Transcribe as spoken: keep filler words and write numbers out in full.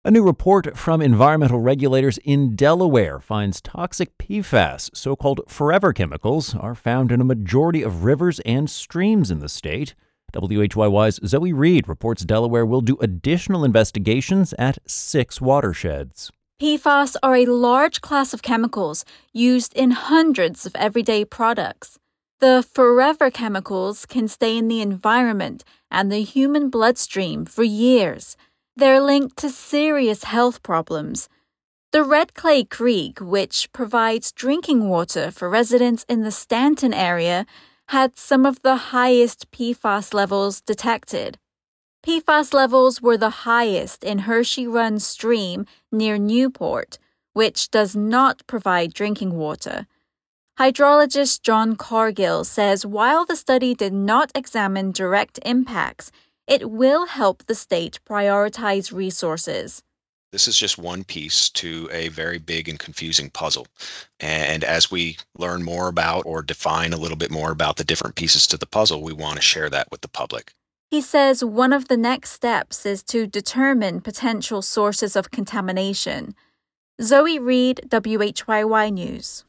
A new report from environmental regulators in Delaware finds toxic P FAS, so-called forever chemicals, are found in a majority of rivers and streams in the state. W H Y Y's Zoe Reed reports Delaware will do additional investigations at six watersheds. P FAS are a large class of chemicals used in hundreds of everyday products. The forever chemicals can stay in the environment and the human bloodstream for years. They're linked to serious health problems. The Red Clay Creek, which provides drinking water for residents in the Stanton area, had some of the highest P FAS levels detected. P FAS levels were the highest in Hershey Run Stream near Newport, which does not provide drinking water. Hydrologist John Cargill says while the study did not examine direct impacts, it will help the state prioritize resources. This is just one piece to a very big and confusing puzzle. And as we learn more about or define a little bit more about the different pieces to the puzzle, we want to share that with the public. He says one of the next steps is to determine potential sources of contamination. Zoe Reed, W H Y Y News.